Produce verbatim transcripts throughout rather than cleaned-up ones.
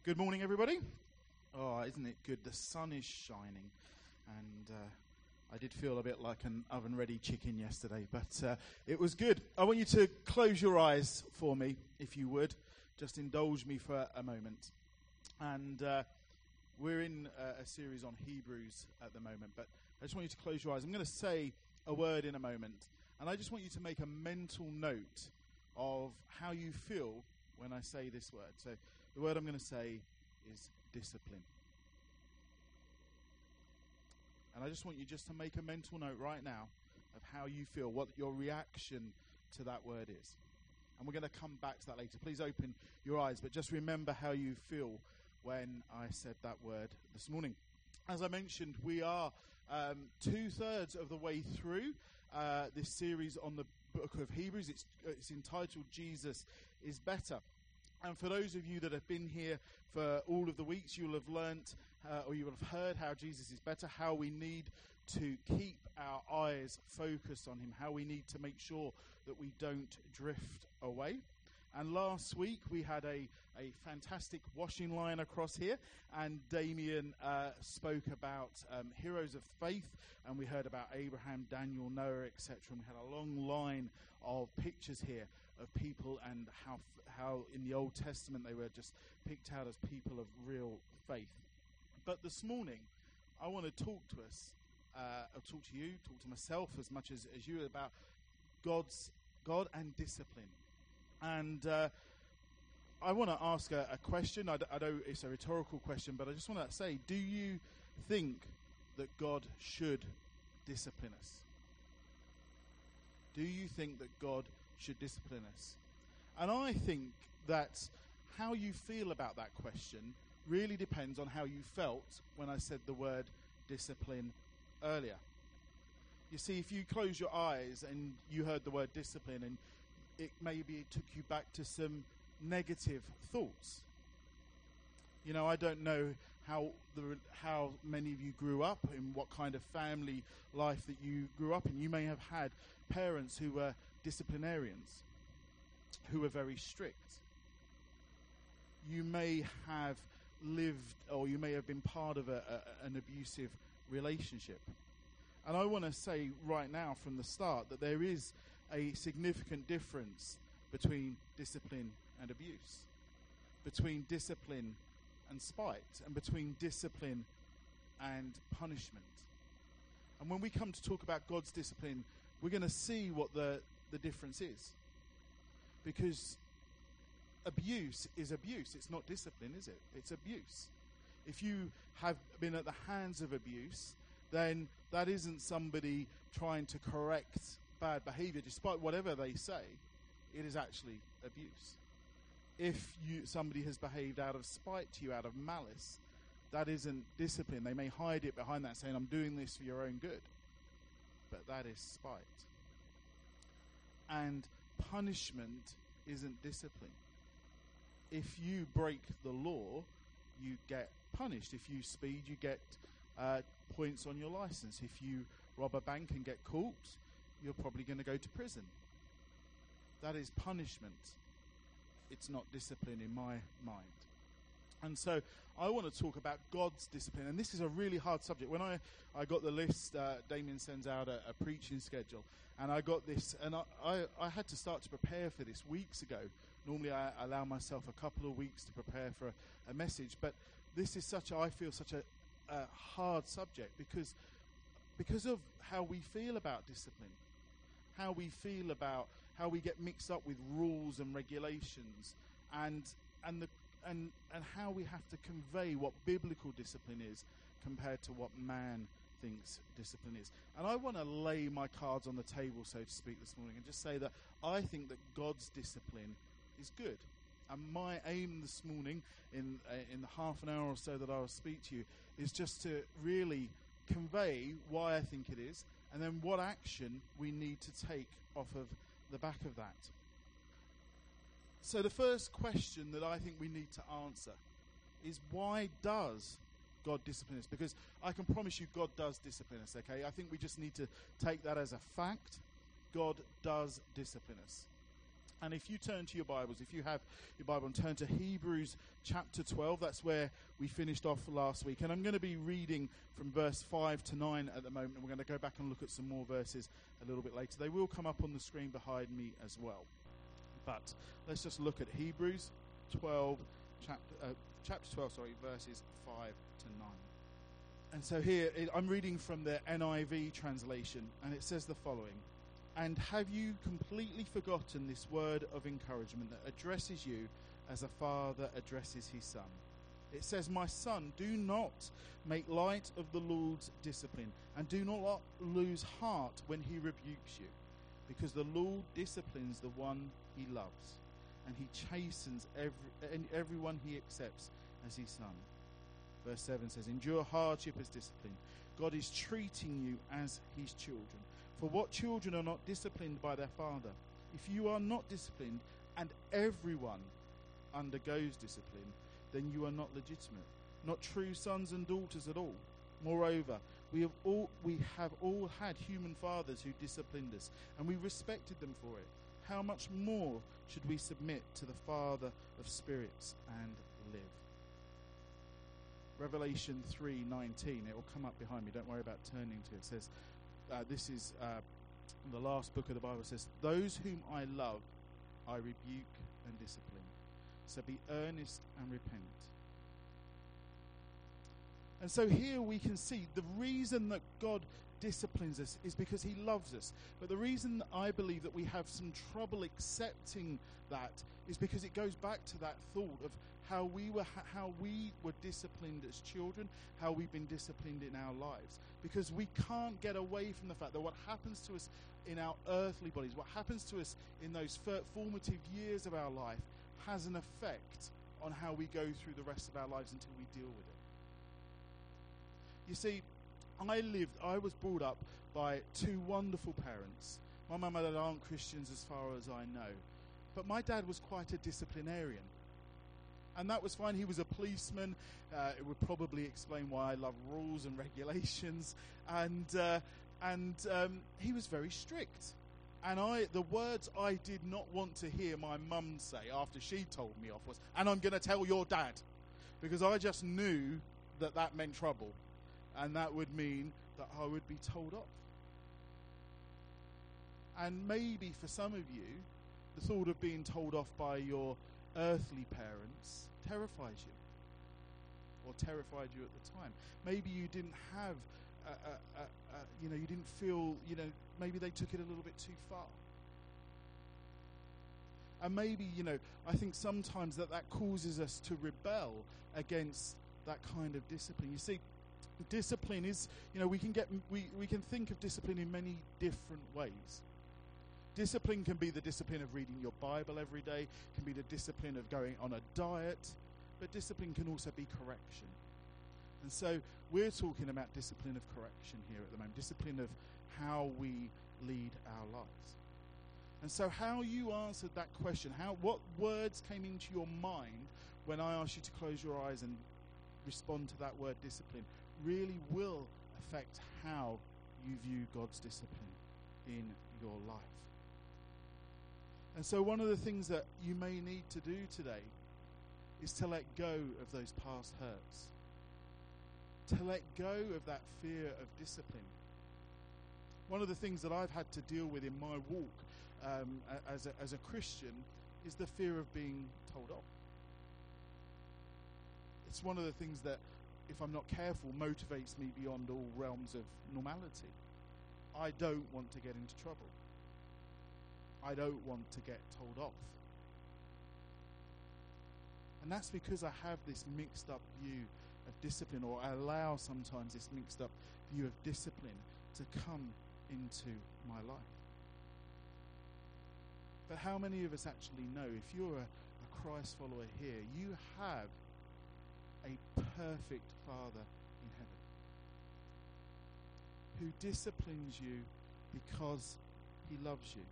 Good morning, everybody. Oh, isn't it good? The sun is shining, and uh, I did feel a bit like an oven-ready chicken yesterday, but uh, it was good. I want you to close your eyes for me, if you would. Just indulge me for a moment. And uh, we're in uh, a series on Hebrews at the moment, but I just want you to close your eyes. I'm going to say a word in a moment, and I just want you to make a mental note of how you feel when I say this word. So the word I'm going to say is discipline. And I just want you just to make a mental note right now of how you feel, what your reaction to that word is. And we're going to come back to that later. Please open your eyes, but just remember how you feel when I said that word this morning. As I mentioned, we are um, two-thirds of the way through uh, this series on the book of Hebrews. It's, it's entitled Jesus is Better. And for those of you that have been here for all of the weeks, you'll have learnt uh, or you will have heard how Jesus is better, how we need to keep our eyes focused on him, how we need to make sure that we don't drift away. And last week we had a, a fantastic washing line across here, and Damien uh, spoke about um, heroes of faith, and we heard about Abraham, Daniel, Noah, et cetera. And we had a long line of pictures here of people and how how in the Old Testament they were just picked out as people of real faith. But this morning, I want to talk to us, uh, I'll talk to you, talk to myself as much as, as you about God's God and discipline. And uh, I want to ask a, a question. I, d- I know it's a rhetorical question, but I just want to say, do you think that God should discipline us? Do you think that God should discipline us? And I think that how you feel about that question really depends on how you felt when I said the word discipline earlier. You see, if you close your eyes and you heard the word discipline and it maybe took you back to some negative thoughts. You know, I don't know how the how many of you grew up, in what kind of family life that you grew up in. You may have had parents who were disciplinarians, who were very strict. You may have lived, or you may have been part of a, a, an abusive relationship. And I want to say right now from the start that there is a significant difference between discipline and abuse, between discipline and spite, and between discipline and punishment. And when we come to talk about God's discipline, we're going to see what the, the difference is. Because abuse is abuse. It's not discipline, is it? It's abuse. If you have been at the hands of abuse, then that isn't somebody trying to correct bad behavior, despite whatever they say. It is actually abuse. If you somebody has behaved out of spite to you, out of malice, that isn't discipline. They may hide it behind that, saying, I'm doing this for your own good. But that is spite. And punishment isn't discipline. If you break the law, you get punished. If you speed, you get uh, points on your license. If you rob a bank and get caught, you're probably going to go to prison. That is punishment. It's not discipline in my mind. And so I want to talk about God's discipline. And this is a really hard subject. When I, I got the list, uh, Damien sends out a, a preaching schedule. And I got this, and I, I, I had to start to prepare for this weeks ago. Normally I allow myself a couple of weeks to prepare for a, a message. But this is such, a, I feel, such a, a hard subject because, because of how we feel about discipline. How we feel about how we get mixed up with rules and regulations, and and the and and how we have to convey what biblical discipline is compared to what man thinks discipline is. And I want to lay my cards on the table, so to speak, this morning, and just say that I think that God's discipline is good. And my aim this morning, in uh, in the half an hour or so that I will speak to you, is just to really convey why I think it is, and then what action we need to take off of the back of that. So the first question that I think we need to answer is, why does God discipline us? Because I can promise you God does discipline us, okay? I think we just need to take that as a fact. God does discipline us. And if you turn to your Bibles, if you have your Bible, and turn to Hebrews chapter twelve, that's where we finished off last week. And I'm going to be reading from verse five to nine at the moment, and we're going to go back and look at some more verses a little bit later. They will come up on the screen behind me as well. But let's just look at Hebrews twelve, chapter, uh, chapter twelve, sorry, verses five to nine. And so here, it, I'm reading from the N I V translation, and it says the following. And have you completely forgotten this word of encouragement that addresses you as a father addresses his son? It says, my son, do not make light of the Lord's discipline, and do not lose heart when he rebukes you, because the Lord disciplines the one he loves, and he chastens every, everyone he accepts as his son. Verse seven says, endure hardship as discipline. God is treating you as his children. For what children are not disciplined by their father? If you are not disciplined, and everyone undergoes discipline, then you are not legitimate, not true sons and daughters at all. Moreover, we have all we have all had human fathers who disciplined us, and we respected them for it. How much more should we submit to the Father of spirits and live? Revelation three nineteen, it will come up behind me, don't worry about turning to it. It says, uh, this is uh, the last book of the Bible, says, those whom I love, I rebuke and discipline. So be earnest and repent. And so here we can see the reason that God disciplines us is because he loves us. But the reason that I believe that we have some trouble accepting that is because it goes back to that thought of how we were how we were disciplined as children, how we've been disciplined in our lives. Because we can't get away from the fact that what happens to us in our earthly bodies, what happens to us in those formative years of our life, has an effect on how we go through the rest of our lives until we deal with it. You see, I lived, I was brought up by two wonderful parents. My mum and dad aren't Christians as far as I know. But my dad was quite a disciplinarian. And that was fine. He was a policeman. Uh, it would probably explain why I love rules and regulations. And uh, and um, he was very strict. And I, the words I did not want to hear my mum say after she told me off was, and I'm going to tell your dad. Because I just knew that that meant trouble. And that would mean that I would be told off. And maybe for some of you, the thought of being told off by your earthly parents terrifies you, or terrified you at the time. Maybe you didn't have, a, a, a, a, you know, you didn't feel, you know, maybe they took it a little bit too far. And maybe, you know, I think sometimes that that causes us to rebel against that kind of discipline. You see, discipline is, you know, we can get, we, we can think of discipline in many different ways. Discipline can be the discipline of reading your Bible every day, can be the discipline of going on a diet, but discipline can also be correction. And so we're talking about discipline of correction here at the moment, discipline of how we lead our lives. And so how you answered that question, how what words came into your mind when I asked you to close your eyes and respond to that word discipline, really will affect how you view God's discipline in your life. And so one of the things that you may need to do today is to let go of those past hurts. To let go of that fear of discipline. One of the things that I've had to deal with in my walk um, as, a, as a Christian is the fear of being told off. It's one of the things that, if I'm not careful, motivates me beyond all realms of normality. I don't want to get into trouble. I don't want to get told off. And that's because I have this mixed up view of discipline, or I allow sometimes this mixed up view of discipline to come into my life. But how many of us actually know, if you're a, a Christ follower here, you have a perfect Father in heaven who disciplines you because he loves you.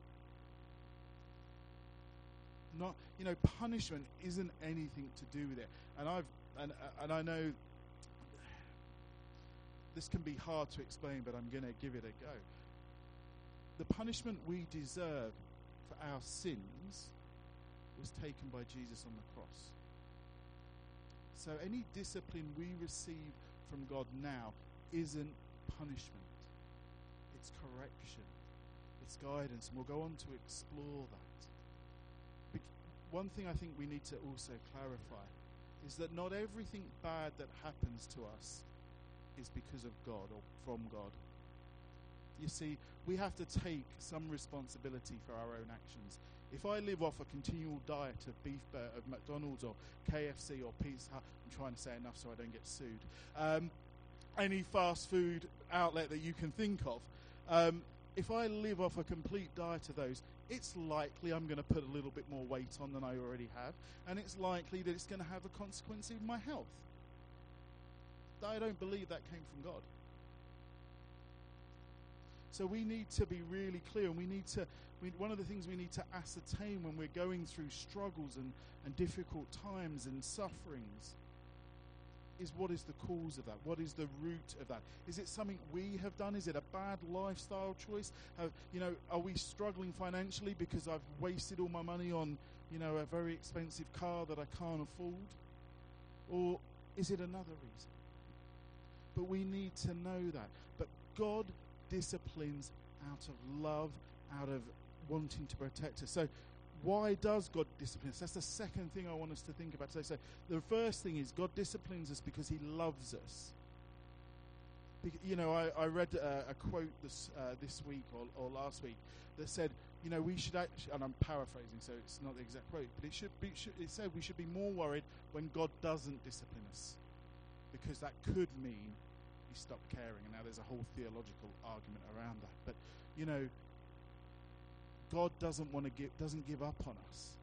Not, you know, punishment isn't anything to do with it. And I've and and I know this can be hard to explain, but I'm going to give it a go. The punishment we deserve our sins was taken by Jesus on the cross. So any discipline we receive from God now isn't punishment. It's correction. It's guidance. And we'll go on to explore that. But one thing I think we need to also clarify is that not everything bad that happens to us is because of God or from God. You see, we have to take some responsibility for our own actions. If I live off a continual diet of beef bur- of McDonald's or K F C or Pizza Hut, I'm trying to say enough so I don't get sued, um, any fast food outlet that you can think of, um, if I live off a complete diet of those, it's likely I'm going to put a little bit more weight on than I already have, and it's likely that it's going to have a consequence in my health. I don't believe that came from God. So we need to be really clear, and we need to, we, one of the things we need to ascertain when we're going through struggles and, and difficult times and sufferings is what is the cause of that? What is the root of that? Is it something we have done? Is it a bad lifestyle choice? Have, you know, are we struggling financially because I've wasted all my money on, you know, a very expensive car that I can't afford? Or is it another reason? But we need to know that. But God disciplines out of love, out of wanting to protect us. So why does God discipline us? That's the second thing I want us to think about today. So the first thing is God disciplines us because he loves us. Be- you know, I, I read uh, a quote this uh, this week or, or last week that said, you know, we should actually, and I'm paraphrasing, so it's not the exact quote, but it should be. Should, it said we should be more worried when God doesn't discipline us, because that could mean he stopped caring. And now there's a whole theological argument around that. But you know, God doesn't want to give, doesn't give up on us.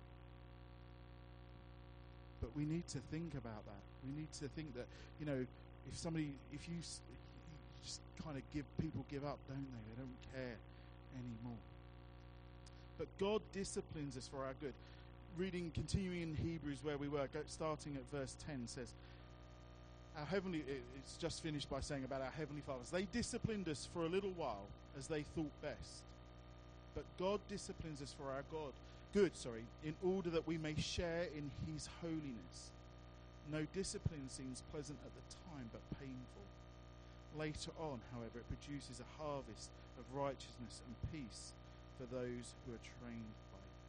But we need to think about that. We need to think that, you know, if somebody, if you, if you just kind of give, people give up, don't they? They don't care anymore. But God disciplines us for our good. Reading, continuing in Hebrews where we were, go, starting at verse ten, says, our heavenly, it, it's just finished by saying about our heavenly fathers. They disciplined us for a little while as they thought best. But God disciplines us for our God, good, sorry, in order that we may share in his holiness. No discipline seems pleasant at the time, but painful. Later on, however, it produces a harvest of righteousness and peace for those who are trained by it.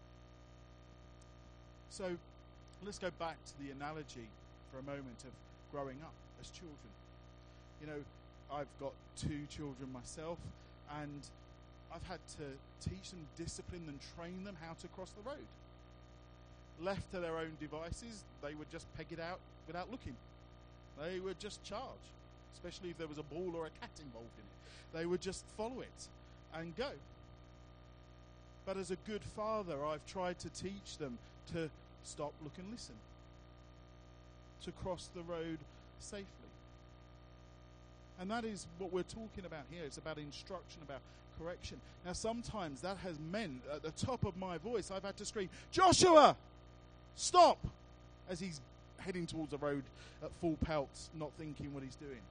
So, let's go back to the analogy for a moment of growing up as children. You know, I've got two children myself, and I've had to teach them, discipline them, train them how to cross the road. Left to their own devices, they would just peg it out without looking. They would just charge, especially if there was a ball or a cat involved in it. They would just follow it and go. But as a good father, I've tried to teach them to stop, look and listen, to cross the road safely. And that is what we're talking about here. It's about instruction, about correction. Now, sometimes that has meant, at the top of my voice, I've had to scream, Joshua, stop, as he's heading towards the road at full pelt, not thinking what he's doing.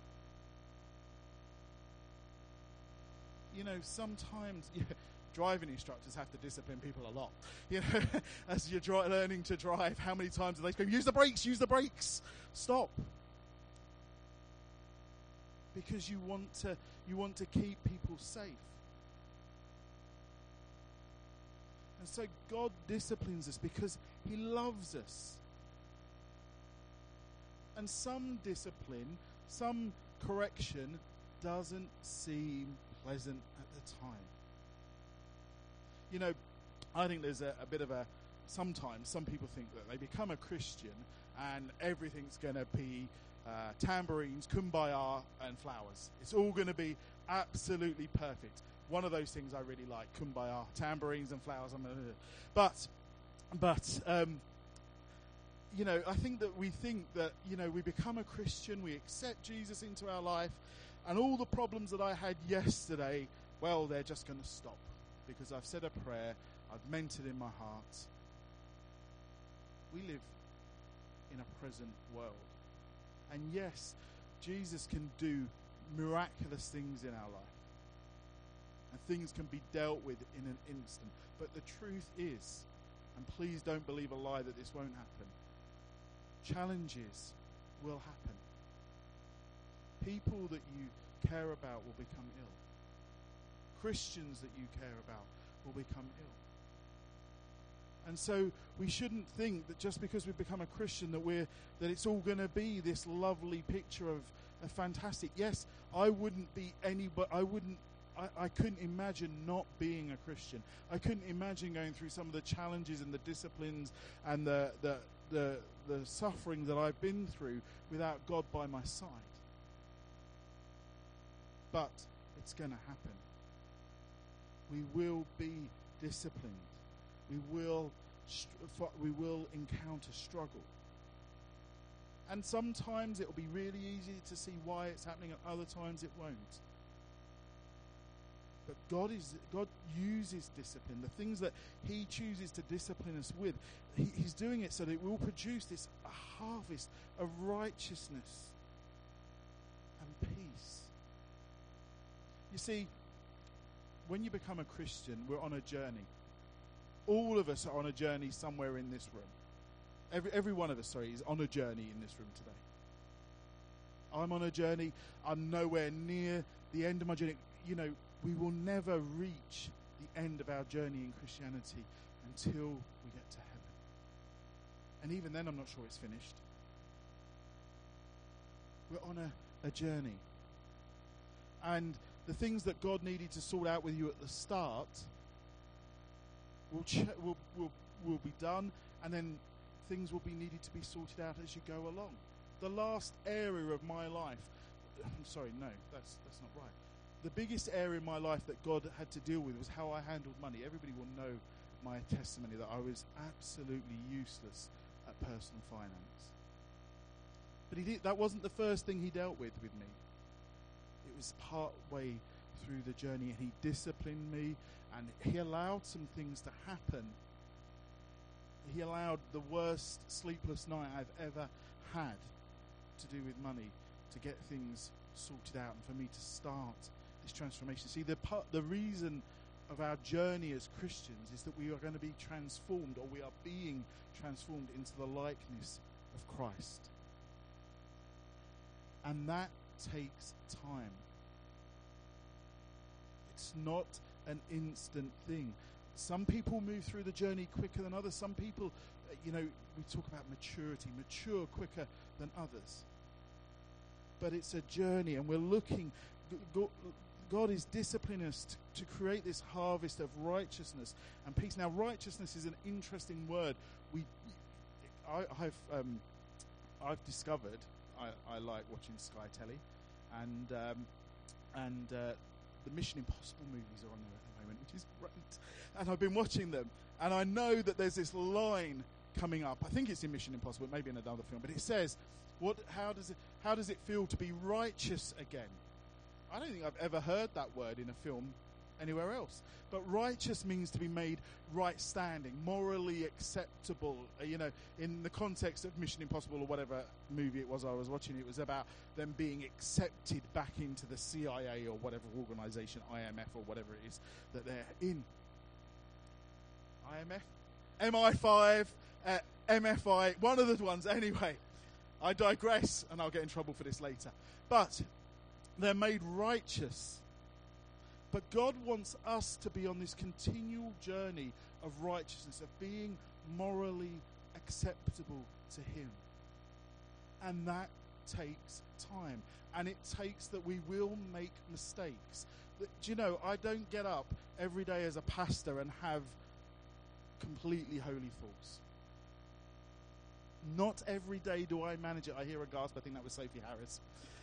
You know, sometimes yeah, driving instructors have to discipline people a lot. You know, as you're dri- learning to drive, how many times do they scream, use the brakes, use the brakes, stop. Because you want to, you want to keep people safe. And so God disciplines us because he loves us. And some discipline, some correction doesn't seem pleasant at the time. You know, I think there's a, a bit of a, sometimes some people think that they become a Christian and everything's going to be uh, tambourines, kumbaya, and flowers. It's all going to be absolutely perfect. One of those things I really like, kumbaya, tambourines and flowers. I'm, uh, but, but, um, you know, I think that we think that, you know, we become a Christian, we accept Jesus into our life, and all the problems that I had yesterday, well, they're just going to stop because I've said a prayer, I've meant it in my heart. We live in a present world. And yes, Jesus can do miraculous things in our life. and things can be dealt with in an instant. But the truth is, and please don't believe a lie that this won't happen, challenges will happen. People that you care about will become ill. Christians that you care about will become ill. And so we shouldn't think that just because we've become a Christian that we're that it's all going to be this lovely picture of a fantastic. Yes, I wouldn't be any, but I wouldn't. I, I couldn't imagine not being a Christian. I couldn't imagine going through some of the challenges and the disciplines and the the the, the suffering that I've been through without God by my side. But it's going to happen. We will be disciplined. We will we will encounter struggle. And sometimes it will be really easy to see why it's happening, and other times it won't. But God is God uses discipline. The things that he chooses to discipline us with, he, he's doing it so that it will produce this harvest of righteousness and peace. You see, when you become a Christian, we're on a journey. All of us are on a journey somewhere in this room. Every, every one of us, sorry, is on a journey in this room today. I'm on a journey. I'm nowhere near the end of my journey. You know, we will never reach the end of our journey in Christianity until we get to heaven. And even then, I'm not sure it's finished. We're on a, a journey. And the things that God needed to sort out with you at the start will, ch- will, will, will be done, and then things will be needed to be sorted out as you go along. The last area of my life, I'm sorry, no, that's that's not right. The biggest area in my life that God had to deal with was how I handled money. Everybody will know my testimony that I was absolutely useless at personal finance. But he did, that wasn't the first thing he dealt with with me. It was part way through the journey, and he disciplined me, and he allowed some things to happen. He allowed the worst sleepless night I've ever had to do with money to get things sorted out and for me to start this transformation. See, the part, the reason of our journey as Christians is that we are going to be transformed, or we are being transformed into the likeness of Christ. And that takes time. It's not an instant thing. Some people move through the journey quicker than others. Some people, uh, you know, we talk about maturity, mature quicker than others. But it's a journey, and we're looking, God is disciplining us to, to create this harvest of righteousness and peace. Now, righteousness is an interesting word. We, I, I've, um, I've discovered I, I like watching Sky Telly, and um, and uh, the Mission Impossible movies are on there at the moment, which is great. And I've been watching them, and I know that there's this line coming up. I think it's in Mission Impossible, maybe in another film, but it says, "What? How does it? How does it feel to be righteous again?" I don't think I've ever heard that word in a film anywhere else. But righteous means to be made right standing, morally acceptable. Uh, you know, in the context of Mission Impossible or whatever movie it was I was watching, it was about them being accepted back into the C I A or whatever organization, I M F or whatever it is that they're in. I M F? M I five, uh, M F I, one of the ones. Anyway, I digress, and I'll get in trouble for this later. But they're made righteous. But God wants us to be on this continual journey of righteousness, of being morally acceptable to him. And that takes time. And it takes that we will make mistakes. Do you know, I don't get up every day as a pastor and have completely holy thoughts. Not every day do I manage it. I hear a gasp. I think that was Sophie Harris.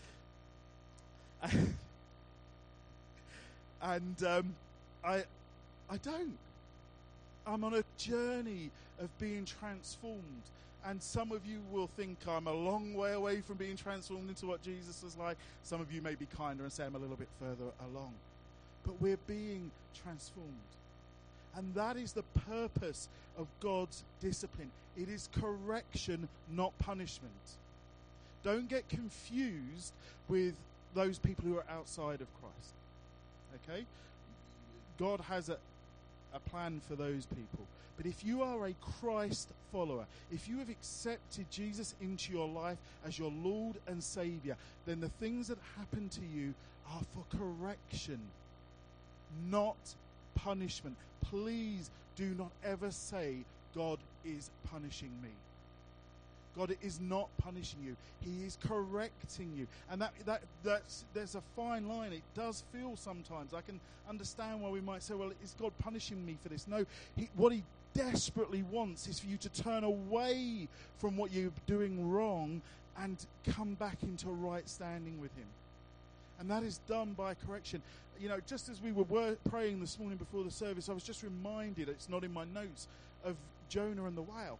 And um, I, I don't. I'm on a journey of being transformed. And some of you will think I'm a long way away from being transformed into what Jesus was like. Some of you may be kinder and say I'm a little bit further along. But we're being transformed. And that is the purpose of God's discipline. It is correction, not punishment. Don't get confused with those people who are outside of Christ. Okay? God has a, a plan for those people. But if you are a Christ follower, if you have accepted Jesus into your life as your Lord and Savior, then the things that happen to you are for correction, not punishment. Please do not ever say, God is punishing me. God is not punishing you. He is correcting you. And that that that's there's a fine line. It does feel sometimes. I can understand why we might say, well, is God punishing me for this? No, he, what he desperately wants is for you to turn away from what you're doing wrong and come back into right standing with him. And that is done by correction. You know, just as we were wor- praying this morning before the service, I was just reminded, it's not in my notes, of Jonah and the whale.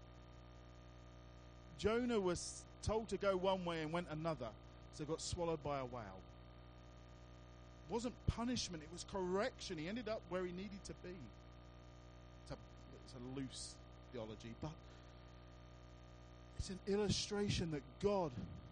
Jonah was told to go one way and went another, so got swallowed by a whale. It wasn't punishment, it was correction. He ended up where he needed to be. It's a, it's a loose theology, but it's an illustration that God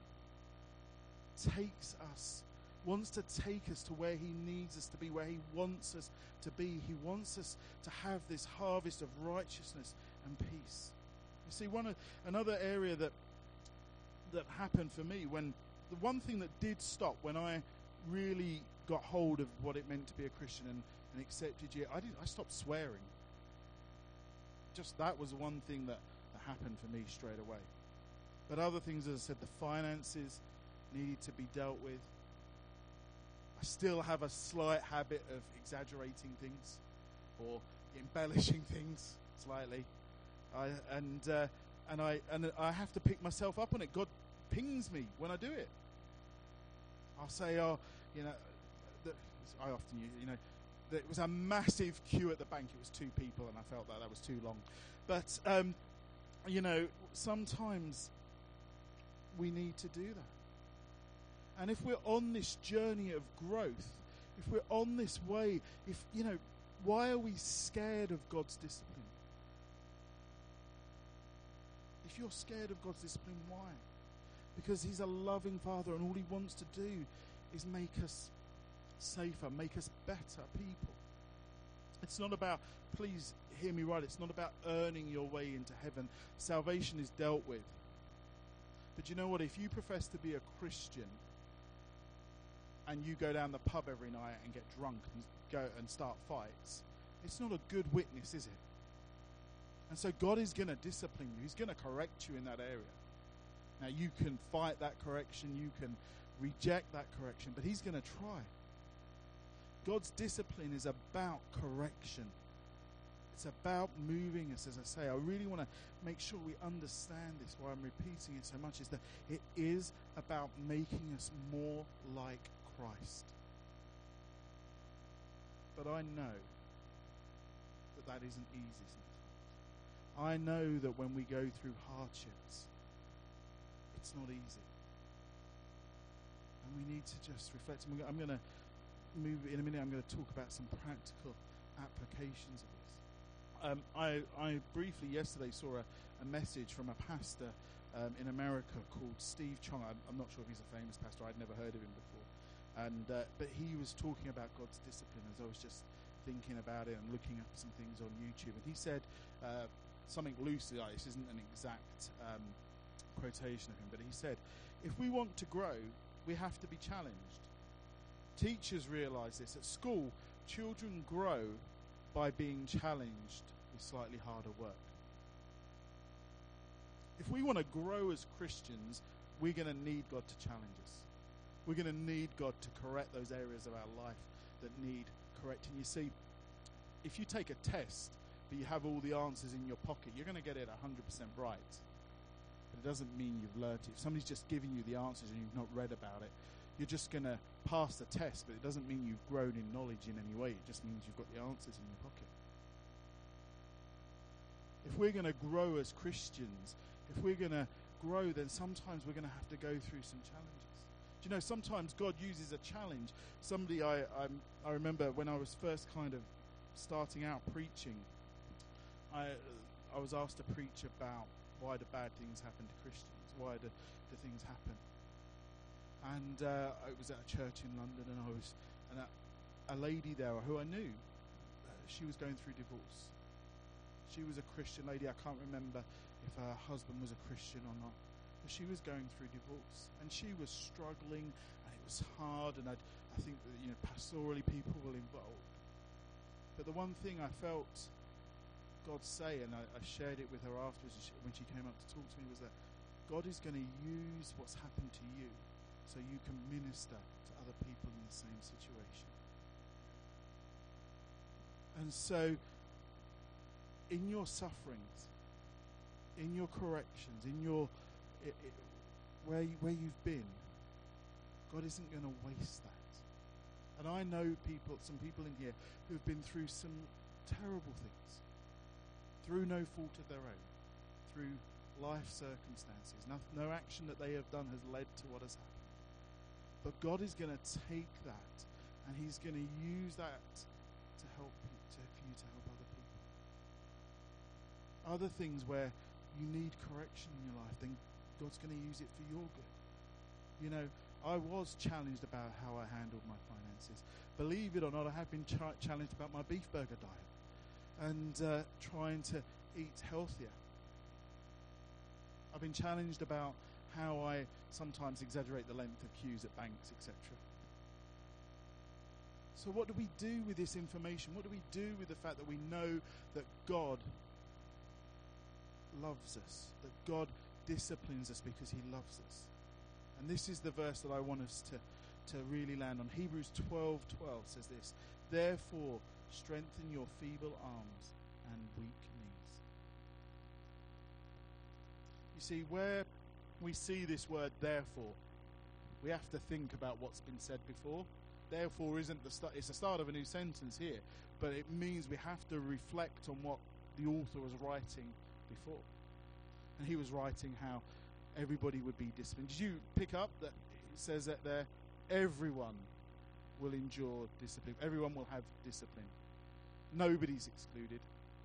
takes us, wants to take us to where he needs us to be, where he wants us to be. He wants us to have this harvest of righteousness and peace. You see, one of, another area that that happened for me, when the one thing that did stop when I really got hold of what it meant to be a Christian and, and accepted you, I did I stopped swearing. Just that was one thing that, that happened for me straight away. But other things, as I said, the finances needed to be dealt with. I still have a slight habit of exaggerating things or embellishing things slightly. I, and uh, and I and I have to pick myself up on it. God pings me when I do it. I'll say, oh, you know, the, I often use, you know, there was a massive queue at the bank. It was two people, and I felt that that was too long. But um, you know, sometimes we need to do that. And if we're on this journey of growth, if we're on this way, if you know, why are we scared of God's discipline? If you're scared of God's discipline, why? Because he's a loving Father, and all he wants to do is make us safer, make us better people. It's not about, please hear me right, it's not about earning your way into heaven. Salvation is dealt with. But you know what? If you profess to be a Christian and you go down the pub every night and get drunk and go and start fights, it's not a good witness, is it? And so God is going to discipline you. He's going to correct you in that area. Now, you can fight that correction. You can reject that correction. But he's going to try. God's discipline is about correction. It's about moving us, as I say. I really want to make sure we understand this, why I'm repeating it so much, is that it is about making us more like Christ. But I know that that isn't easy sometimes. I know that when we go through hardships, it's not easy. And we need to just reflect. I'm going to move in a minute. I'm going to talk about some practical applications of this. Um, I, I briefly yesterday saw a, a message from a pastor um, in America called Steve Chong. I'm, I'm not sure if he's a famous pastor. I'd never heard of him before. And uh, but he was talking about God's discipline as I was just thinking about it and looking up some things on YouTube. And he said uh, something loosely, like, this isn't an exact um, quotation of him, but he said, if we want to grow, we have to be challenged. Teachers realize this. At school, children grow by being challenged with slightly harder work. If we want to grow as Christians, we're going to need God to challenge us. We're going to need God to correct those areas of our life that need correcting. You see, if you take a test, but you have all the answers in your pocket, you're going to get it one hundred percent right. But it doesn't mean you've learnt it. If somebody's just giving you the answers and you've not read about it, you're just going to pass the test, but it doesn't mean you've grown in knowledge in any way. It just means you've got the answers in your pocket. If we're going to grow as Christians, if we're going to grow, then sometimes we're going to have to go through some challenges. Do you know, sometimes God uses a challenge. Somebody, I, I, I remember when I was first kind of starting out preaching, I, I was asked to preach about why do bad things happen to Christians? Why do, do things happen? And uh, I was at a church in London, and I was, and a, a lady there who I knew, she was going through divorce. She was a Christian lady. I can't remember if her husband was a Christian or not. But she was going through divorce. And she was struggling, and it was hard. And I'd, I think that, you know, pastorally people were involved. But the one thing I felt God say, and I, I shared it with her afterwards when she came up to talk to me, was that God is going to use what's happened to you so you can minister to other people in the same situation. And so, in your sufferings, in your corrections, in your it, it, where you, where you've been, God isn't going to waste that. And I know people, some people in here who've been through some terrible things, through no fault of their own, through life circumstances. No, no action that they have done has led to what has happened. But God is going to take that, and he's going to use that to help you, to, for you to help other people. Other things where you need correction in your life, then God's going to use it for your good. You know, I was challenged about how I handled my finances. Believe it or not, I have been ch- challenged about my beef burger diet and uh, trying to eat healthier. I've been challenged about how I sometimes exaggerate the length of queues at banks, et cetera. So what do we do with this information? What do we do with the fact that we know that God loves us, that God disciplines us because he loves us? And this is the verse that I want us to, to really land on. Hebrews twelve twelve says this: therefore, strengthen your feeble arms and weak knees. You see, where we see this word therefore, we have to think about what's been said before. Therefore isn't the start, it's the start of a new sentence here, but it means we have to reflect on what the author was writing before. And he was writing how everybody would be disciplined. Did you pick up that it says that there, everyone will endure discipline. Everyone will have discipline. Nobody's excluded.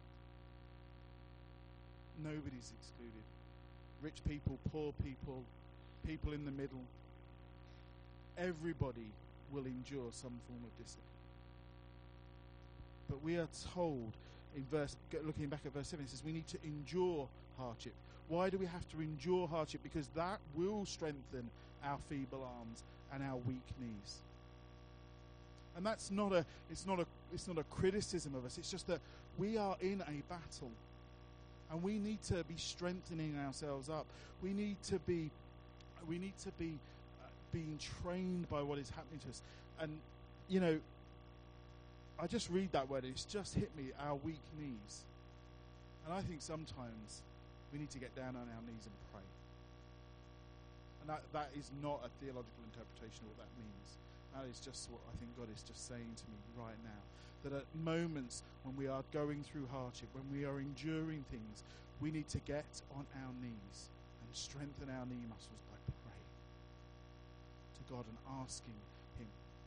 Nobody's excluded. Rich people, poor people, people in the middle. Everybody will endure some form of discipline. But we are told in verse, looking back at verse seven, it says we need to endure hardship. Why do we have to endure hardship? Because that will strengthen our feeble arms and our weak knees. And that's not a it's not a it's not a criticism of us. It's just that we are in a battle. And we need to be strengthening ourselves up. We need to be we need to be uh, being trained by what is happening to us. And you know, I just read that word, it's just hit me, our weak knees. And I think sometimes we need to get down on our knees and pray. And that, that is not a theological interpretation of what that means. That is just what I think God is just saying to me right now. That at moments when we are going through hardship, when we are enduring things, we need to get on our knees and strengthen our knee muscles by praying to God and asking him.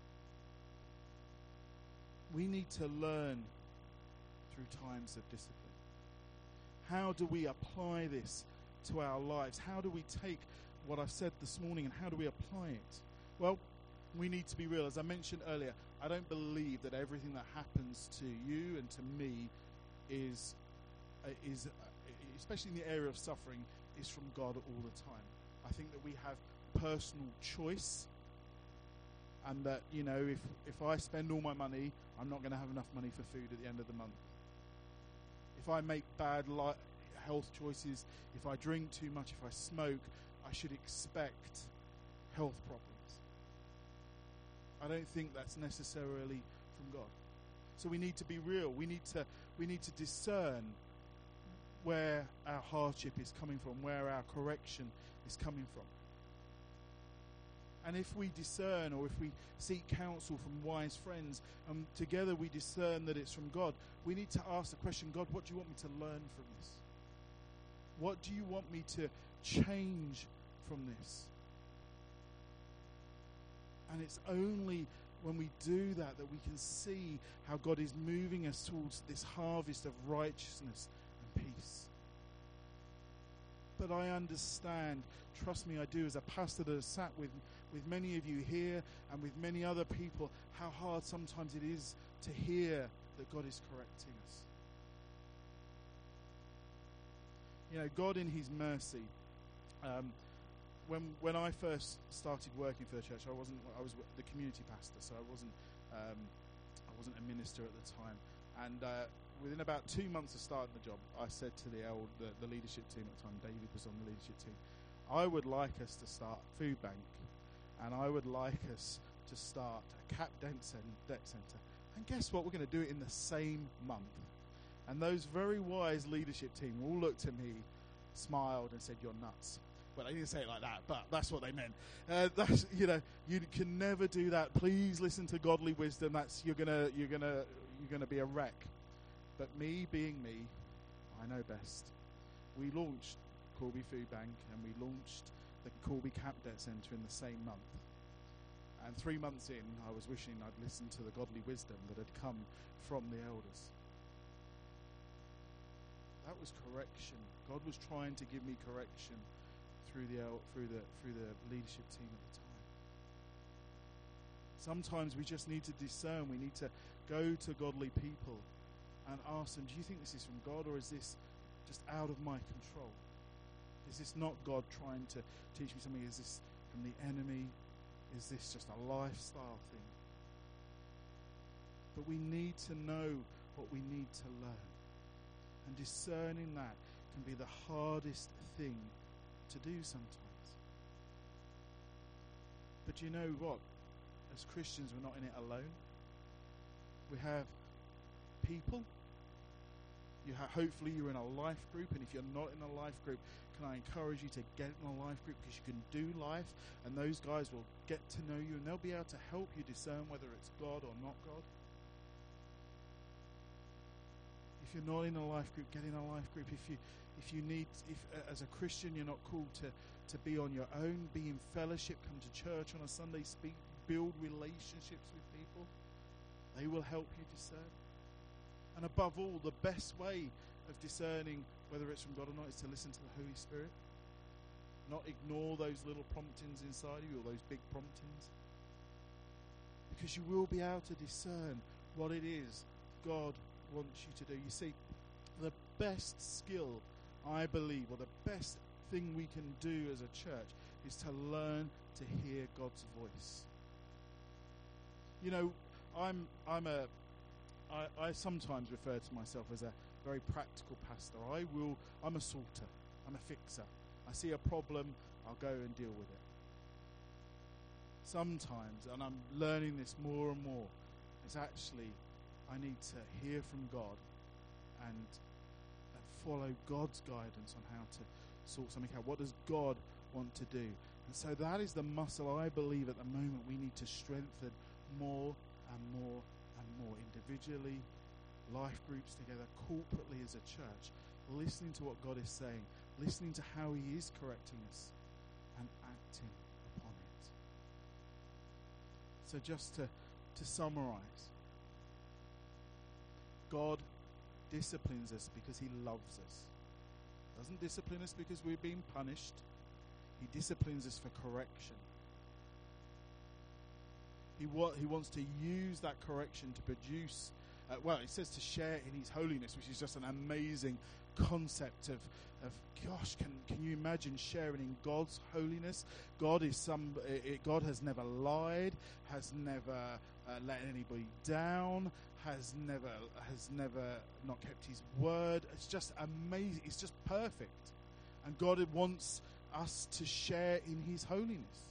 We need to learn through times of discipline. How do we apply this to our lives? How do we take what I've said this morning and how do we apply it? Well, we need to be real. As I mentioned earlier, I don't believe that everything that happens to you and to me is, uh, is uh, especially in the area of suffering, is from God all the time. I think that we have personal choice, and that, you know, if, if I spend all my money, I'm not going to have enough money for food at the end of the month. If I make bad li- health choices, if I drink too much, if I smoke, I should expect health problems. I don't think that's necessarily from God. So we need to be real. We need to we need to discern where our hardship is coming from, where our correction is coming from. And if we discern, or if we seek counsel from wise friends, and together we discern that it's from God, we need to ask the question, God, what do you want me to learn from this? What do you want me to change from this? And it's only when we do that that we can see how God is moving us towards this harvest of righteousness and peace. But I understand, trust me, I do, as a pastor that has sat with, with many of you here and with many other people, how hard sometimes it is to hear that God is correcting us. You know, God in his mercy, um, when when I first started working for the church, I wasn't I was the community pastor, so I wasn't um, I wasn't a minister at the time. And uh, within about two months of starting the job, I said to the, old, the the leadership team at the time, David was on the leadership team, I would like us to start a food bank, and I would like us to start a Cap Debt Centre. And guess what? We're going to do it in the same month. And those very wise leadership team all looked at me, smiled, and said, "You're nuts." Well, they didn't say it like that, but that's what they meant. Uh, that's, you know, you can never do that. Please listen to godly wisdom. That's you're gonna you're gonna you're gonna be a wreck. But me being me, I know best. We launched Corby Food Bank, and we launched the Corby Cap Debt Centre in the same month. And three months in, I was wishing I'd listened to the godly wisdom that had come from the elders. That was correction. God was trying to give me correction through the through the through the leadership team at the time. Sometimes we just need to discern. We need to go to godly people and ask them, "Do you think this is from God, or is this just out of my control? Is this not God trying to teach me something? Is this from the enemy? Is this just a lifestyle thing?" But we need to know what we need to learn. And discerning that can be the hardest thing to do sometimes. But you know what? As Christians, we're not in it alone. We have people. You ha- hopefully you're in a life group, and if you're not in a life group, can I encourage you to get in a life group, because you can do life, and those guys will get to know you, and they'll be able to help you discern whether it's God or not God. If you're not in a life group, get in a life group. If you if you need, if uh, as a Christian you're not called to, to be on your own, be in fellowship, come to church on a Sunday, speak, build relationships with people. They will help you discern. And above all, the best way of discerning whether it's from God or not is to listen to the Holy Spirit. Not ignore those little promptings inside of you, or those big promptings. Because you will be able to discern what it is God wants you to do. You see, the best skill, I believe, or the best thing we can do as a church is to learn to hear God's voice. You know, I'm I'm a I, I sometimes refer to myself as a very practical pastor. I will I'm a sorter. I'm a fixer. I see a problem, I'll go and deal with it. Sometimes, and I'm learning this more and more, is actually I need to hear from God and, and follow God's guidance on how to sort something out. What does God want to do? And so that is the muscle I believe at the moment we need to strengthen more and more and more, individually, life groups together, corporately as a church, listening to what God is saying, listening to how he is correcting us and acting upon it. So just to, to summarize, God disciplines us because he loves us. Doesn't discipline us because we're being punished. He disciplines us for correction. He wa- he wants to use that correction to produce, uh, well, it says to share in his holiness, which is just an amazing concept of, of gosh, can can you imagine sharing in God's holiness? God is some, it, God has never lied, has never uh, let anybody down, has never has never not kept his word. It's just amazing. It's just perfect. And God wants us to share in his holiness.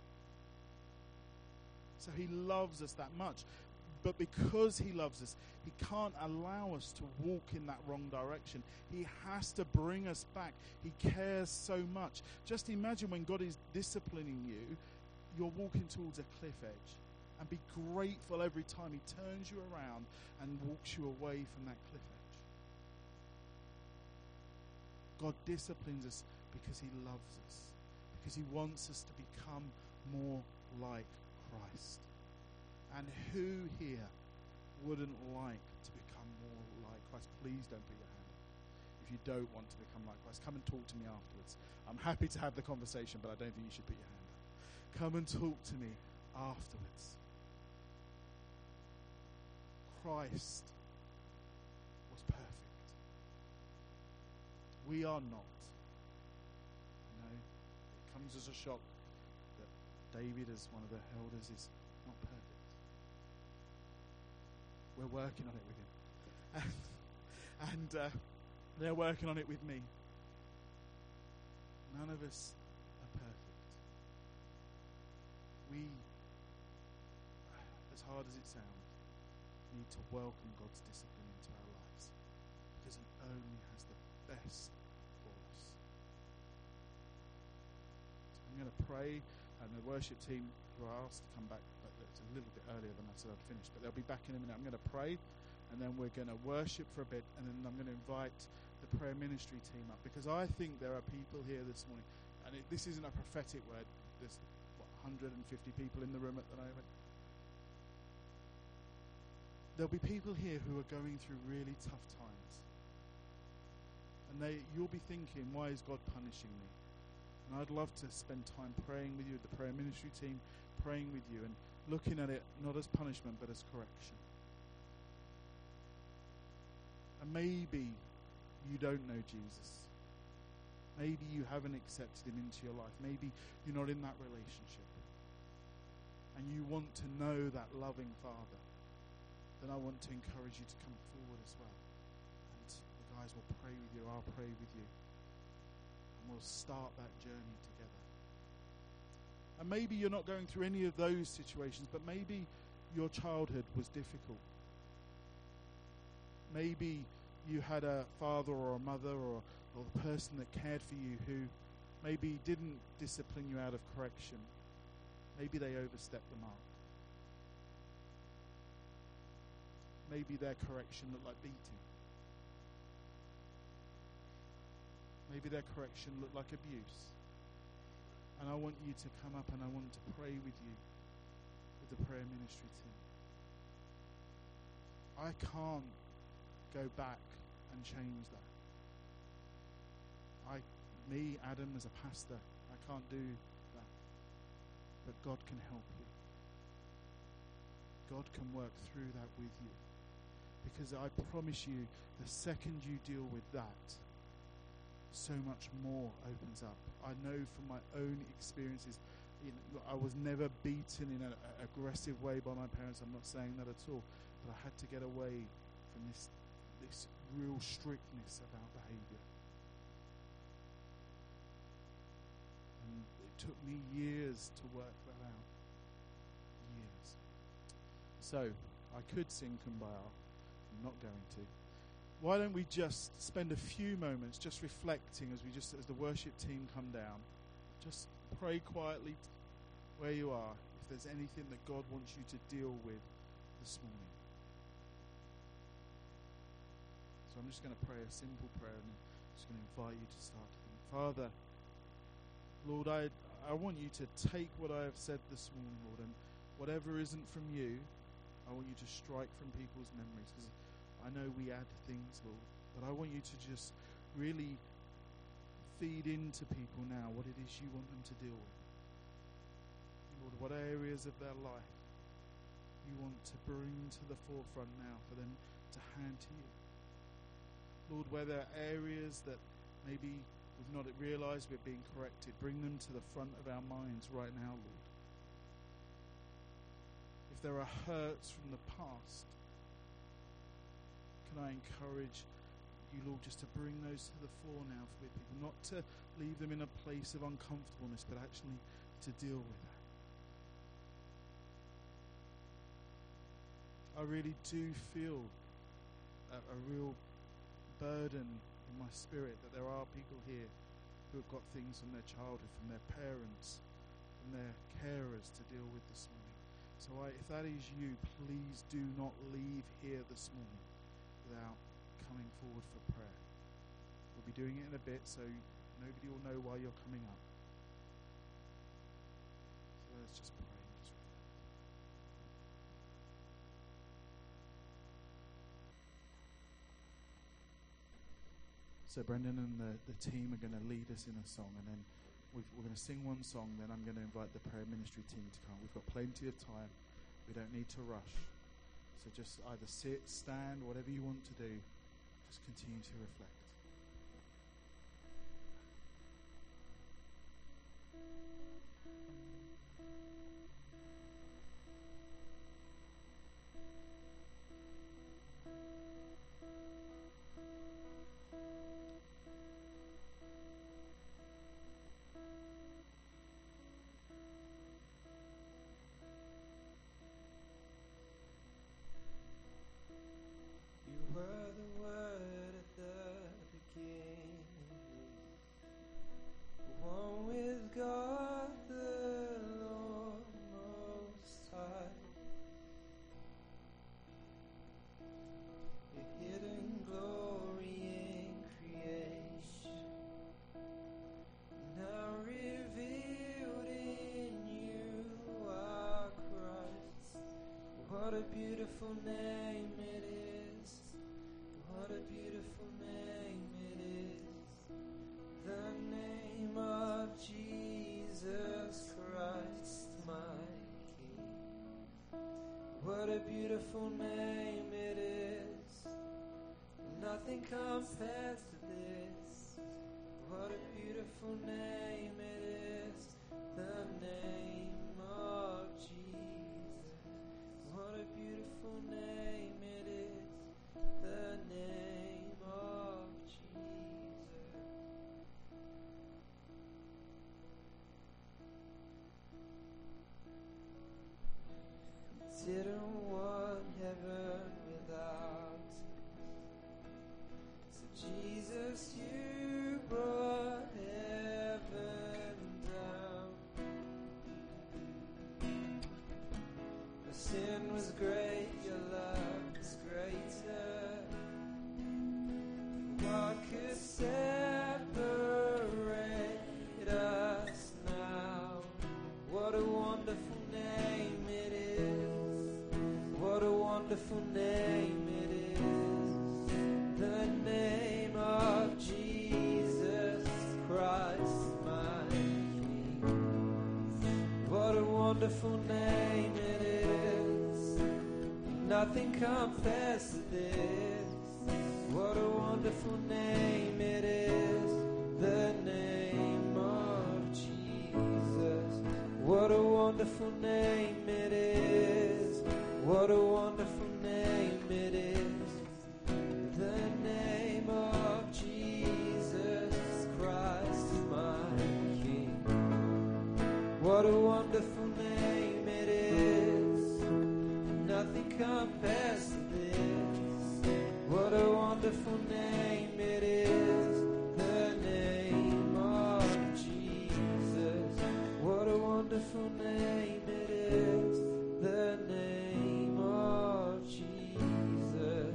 So he loves us that much. But because he loves us, he can't allow us to walk in that wrong direction. He has to bring us back. He cares so much. Just imagine when God is disciplining you, you're walking towards a cliff edge. And be grateful every time he turns you around and walks you away from that cliff edge. God disciplines us because he loves us. Because he wants us to become more like Christ. And who here wouldn't like to become more like Christ? Please don't put your hand up. If you don't want to become like Christ, come and talk to me afterwards. I'm happy to have the conversation, but I don't think you should put your hand up. Come and talk to me afterwards. Christ We are not. I know it comes as a shock that David, as one of the elders, is not perfect. We're working on it with him. And uh, they're working on it with me. None of us are perfect. We, as hard as it sounds, need to welcome God's discipline into our lives, because he only has the best for us. So I'm going to pray, and the worship team who are asked to come back, but it's a little bit earlier than I said I'd finish, but they'll be back in a minute. I'm going to pray, and then we're going to worship for a bit, and then I'm going to invite the prayer ministry team up, because I think there are people here this morning, and it, this isn't a prophetic word. There's what, one hundred fifty people in the room at the moment. There'll be people here who are going through really tough times, and they you'll be thinking, why is God punishing me? And I'd love to spend time praying with you, the prayer ministry team, praying with you, and looking at it not as punishment but as correction. And maybe you don't know Jesus. Maybe you haven't accepted him into your life. Maybe you're not in that relationship, and you want to know that loving Father. Then I want to encourage you to come forward as well. And the guys will pray with you. I'll pray with you. And we'll start that journey together. And maybe you're not going through any of those situations, but maybe your childhood was difficult. Maybe you had a father or a mother or, or the person that cared for you who maybe didn't discipline you out of correction. Maybe they overstepped the mark. Maybe their correction looked like beating. Maybe their correction looked like abuse. And I want you to come up, and I want to pray with you, with the prayer ministry team. I can't go back and change that. I, me, Adam, as a pastor, I can't do that. But God can help you. God can work through that with you. Because I promise you, the second you deal with that, so much more opens up. I know from my own experiences, you know, I was never beaten in an aggressive way by my parents. I'm not saying that at all. But I had to get away from this, this real strictness about behavior. And it took me years to work that out. Years. So, I could sing Kumbaya. I'm not going to. Why don't we just spend a few moments just reflecting as we just as the worship team come down. Just pray quietly where you are if there's anything that God wants you to deal with this morning. So I'm just going to pray a simple prayer, and I'm just going to invite you to start to think. Father, Lord, I I want you to take what I have said this morning, Lord, and whatever isn't from you, I want you to strike from people's memories, because I know we add things, Lord, but I want you to just really feed into people now what it is you want them to deal with. Lord, what areas of their life you want to bring to the forefront now for them to hand to you. Lord, where there are areas that maybe we've not realized we're being corrected, bring them to the front of our minds right now, Lord. If there are hurts from the past, can I encourage you, Lord, just to bring those to the fore now with people, not to leave them in a place of uncomfortableness, but actually to deal with that. I really do feel a, a real burden in my spirit that there are people here who have got things from their childhood, from their parents, from their carers to deal with this morning. So I, if that is you, please do not leave here this morning without coming forward for prayer. We'll be doing it in a bit, so nobody will know why you're coming up. So let's just pray and just reflect. So Brendan and the, the team are going to lead us in a song, and then we've, we're going to sing one song, then I'm going to invite the prayer ministry team to come. We've got plenty of time. We don't need to rush. So just either sit, stand, whatever you want to do, just continue to reflect. beautiful name it is. What a beautiful name it is. The name of Jesus Christ, my King. What a beautiful name it is. Nothing compares to this. What a beautiful name it is. The name of Jesus. What a beautiful name it is. The name of Jesus. Didn't want heaven without. So Jesus, you brought heaven down. The sin was great, your love is greater. What could separate us now? What a wonderful name it is. What a wonderful name it is. The name of Jesus Christ, my King. What a wonderful name it is. Nothing compares to this. What a wonderful name it is. The name of Jesus. What a wonderful name it is. What a wonderful name it is. The name of Jesus Christ, my King. What a wonderful name it is. Nothing compares to this. What a wonderful name it is. The name of Jesus. What a wonderful name it is. The name of Jesus.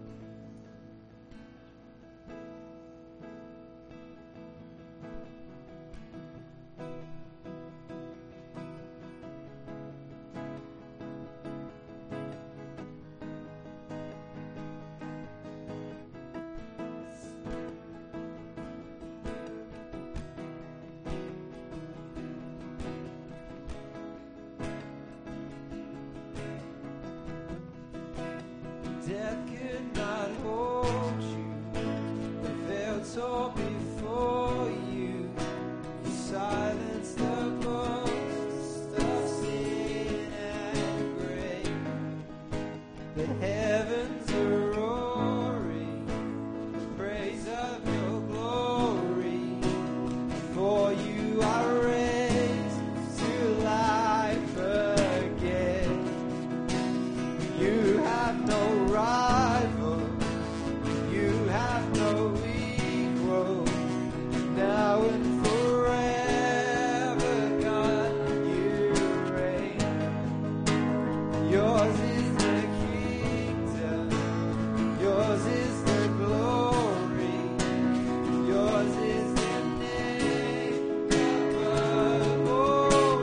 Death could not hold you. The veil tore before you. You silenced the boast of sin and grave. The heavens are roaring the praise of your glory. For you are raised to life again. You have no rival, you have no equal, now and forever, God, you reign. Yours is the kingdom, yours is the glory, yours is the name above all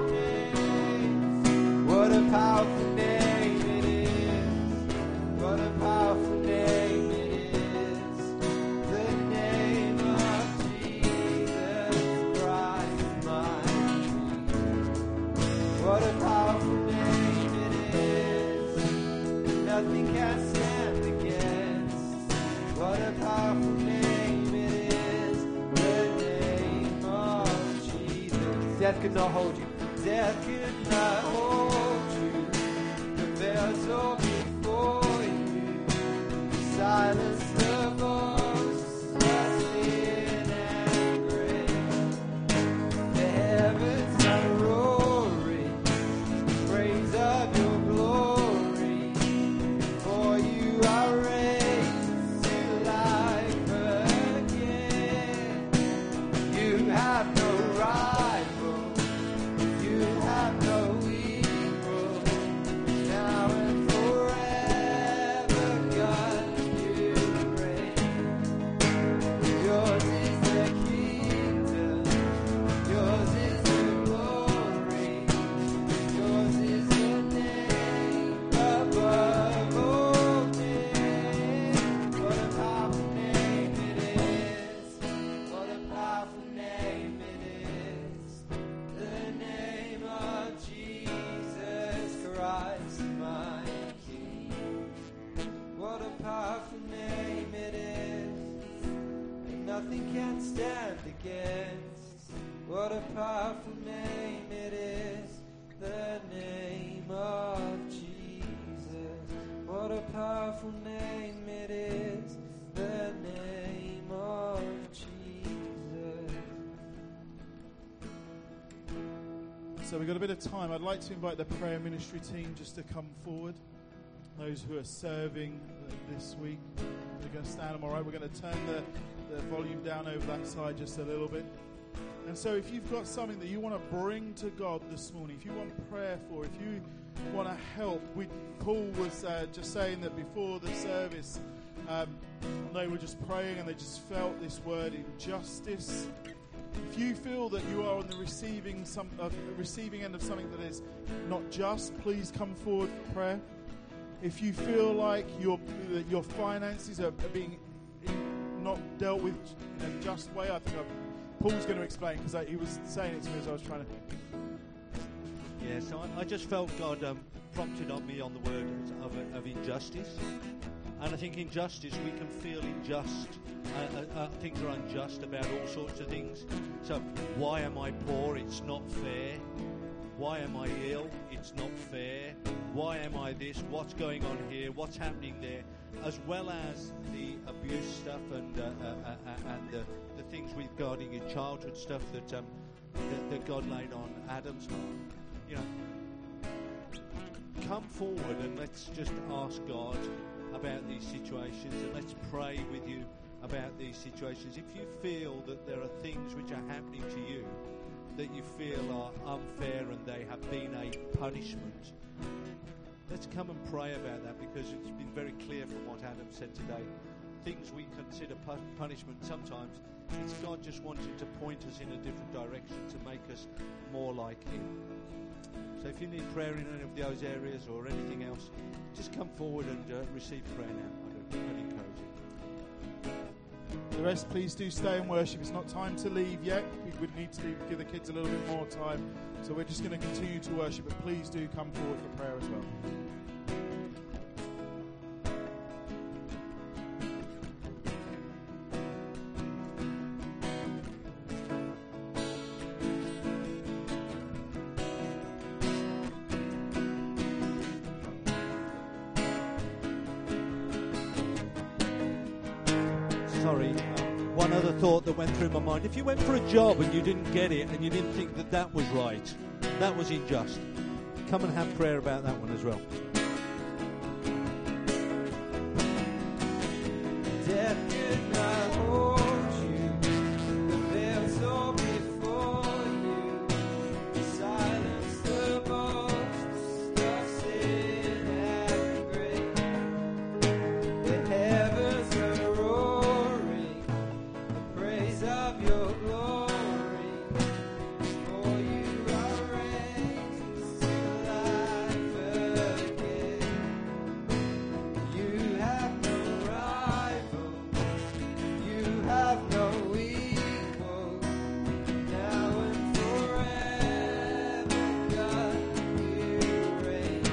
names. What a powerful name it is. What a powerful name it is. The name of Jesus Christ, my King. What a powerful name it is. Nothing can stand against. What a powerful name it is. The name of Jesus. Death could not hold you. Death could not hold you. The veil tore before you. Silence the voice of sin and grave. The heavens are roaring, praise of your glory. For you are raised to life again. You have no rival, you have no equal, now and forever, God, you powerful name it is, the name of Jesus. What a powerful name it is, the name of Jesus. So we've got a bit of time. I'd like to invite the prayer ministry team just to come forward. Those who are serving this week, we're going to stand them all right. We're going to turn the, the volume down over that side just a little bit. And so if you've got something that you want to bring to God this morning, if you want prayer for, if you want to help, we, Paul was uh, just saying that before the service, um, they were just praying and they just felt this word, injustice. If you feel that you are on the receiving some uh, receiving end of something that is not just, please come forward for prayer. If you feel like your that your finances are, are being not dealt with in a just way, I think I've, Paul's going to explain because he was saying it to me as I was trying to. Yeah, so I, I just felt God um, prompted on me on the word of, of injustice. And I think injustice, we can feel unjust. Uh, uh, uh, things are unjust about all sorts of things. So, why am I poor? It's not fair. Why am I ill? It's not fair. Why am I this? What's going on here? What's happening there? As well as the abuse stuff and uh, uh, uh, and the, the things regarding your childhood stuff that, um, that that God laid on Adam's heart. You know, come forward and let's just ask God about these situations, and let's pray with you about these situations. If you feel that there are things which are happening to you that you feel are unfair and they have been a punishment, let's come and pray about that, because it's been very clear from what Adam said today. Things we consider pu- punishment, sometimes it's God just wanting to point us in a different direction to make us more like Him. So if you need prayer in any of those areas or anything else, just come forward and uh, receive prayer now. I'd, I'd encourage you. The rest, please do stay and worship. It's not time to leave yet. We would need to leave, give the kids a little bit more time. So we're just going to continue to worship, but please do come forward for prayer as well. Sorry, um, one other thought that went through my mind. If you went for a job and you didn't get it and you didn't think that that was right, that was unjust, come and have prayer about that one as well. Death could not hold you, the veil's all before you, silence the boast, stuff sin and grave. The heavens are roaring, the praise of your glory, for you are raised to life again. You have no rival, you have no equal, now and forever, God, you reign.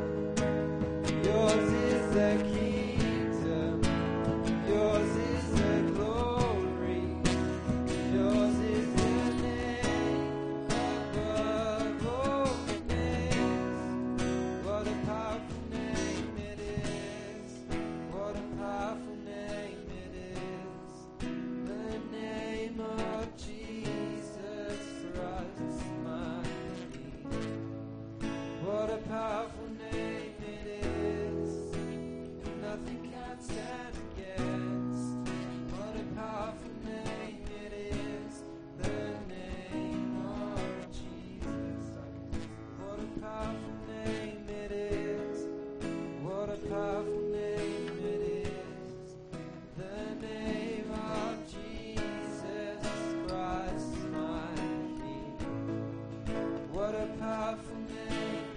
Yours is the kingdom, yours is the glory, yours is the name above all names. What a powerful name it is, what a powerful name it is, the name of Jesus Christ my King. What a powerful name it is, nothing can stand against. What a powerful name it is, the name of Jesus. What a powerful name it is, what a powerful name it is, the name of Jesus Christ my King. What a powerful name